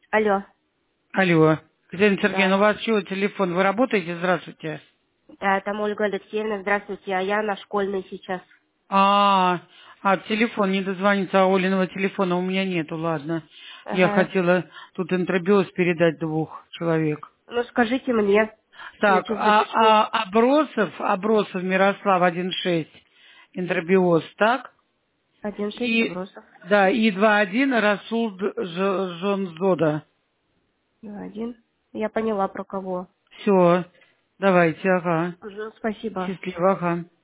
Алло, Алло. Катерина Сергеевна, у да. вас чего телефон? Вы работаете? Здравствуйте. Да, там Ольга Алексеевна, здравствуйте, а я на школьной сейчас. Телефон не дозвонится, а Олиного телефона у меня нету, ладно. Я Ага. хотела тут интробиоз передать 2 человек. Ну, скажите мне, я Так, сейчас запишу. Абросов Мирослав 1.6, интробиоз, так? 1,6 И, забросов. да, и 2.1 Расул Жонзода. 2,1. Я поняла, про кого. Все, давайте, ага. Спасибо. Счастливо, ага.